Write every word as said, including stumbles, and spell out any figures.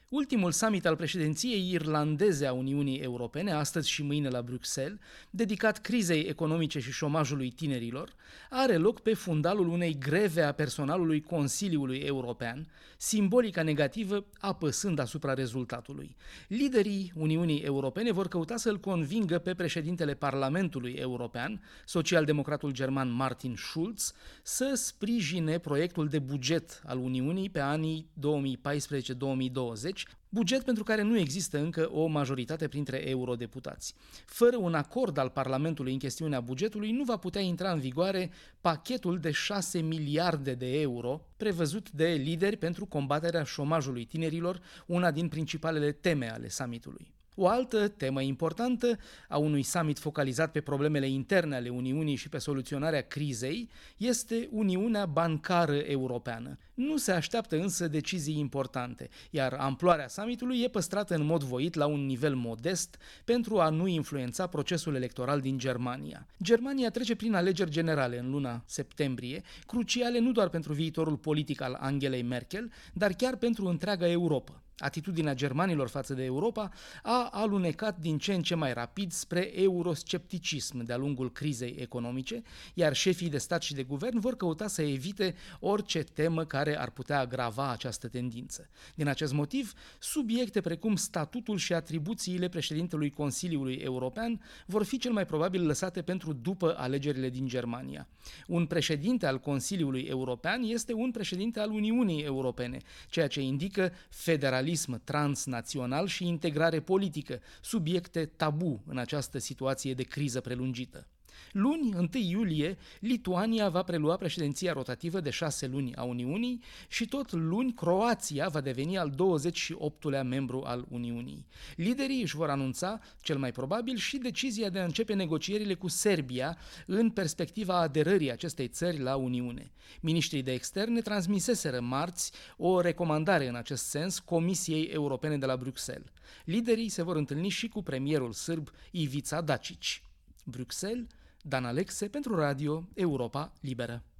Ultimul summit al președinției irlandeze a Uniunii Europene, astăzi și mâine la Bruxelles, dedicat crizei economice și șomajului tinerilor, are loc pe fundalul unei greve a personalului Consiliului European, simbolica negativă apăsând asupra rezultatului. Liderii Uniunii Europene vor căuta să-l convingă pe președintele Parlamentului European, socialdemocratul german Martin Schulz, să sprijine proiectul de buget al Uniunii pe anii două mii paisprezece două mii douăzeci, buget pentru care nu există încă o majoritate printre eurodeputați. Fără un acord al Parlamentului în chestiunea bugetului, nu va putea intra în vigoare pachetul de șase miliarde de euro prevăzut de lideri pentru combaterea șomajului tinerilor, una din principalele teme ale summitului. O altă temă importantă a unui summit focalizat pe problemele interne ale Uniunii și pe soluționarea crizei este Uniunea Bancară Europeană. Nu se așteaptă însă decizii importante, iar amploarea summitului e păstrată în mod voit la un nivel modest pentru a nu influența procesul electoral din Germania. Germania trece prin alegeri generale în luna septembrie, cruciale nu doar pentru viitorul politic al Angelei Merkel, dar chiar pentru întreaga Europa. Atitudinea germanilor față de Europa a alunecat din ce în ce mai rapid spre euroscepticism de-a lungul crizei economice, iar șefii de stat și de guvern vor căuta să evite orice temă care ar putea agrava această tendință. Din acest motiv, subiecte precum statutul și atribuțiile președintelui Consiliului European vor fi cel mai probabil lăsate pentru după alegerile din Germania. Un președinte al Consiliului European este un președinte al Uniunii Europene, ceea ce indică federalism transnațional și integrare politică, subiecte tabu în această situație de criză prelungită. Luni, întâi iulie, Lituania va prelua președinția rotativă de șase luni a Uniunii și tot luni Croația va deveni al douăzeci și optulea membru al Uniunii. Liderii își vor anunța, cel mai probabil, și decizia de a începe negocierile cu Serbia în perspectiva aderării acestei țări la Uniune. Ministrii de externe transmiseseră marți o recomandare în acest sens Comisiei Europene de la Bruxelles. Liderii se vor întâlni și cu premierul sârb Ivica Dačić. Bruxelles, Dan Alexe pentru Radio Europa Liberă.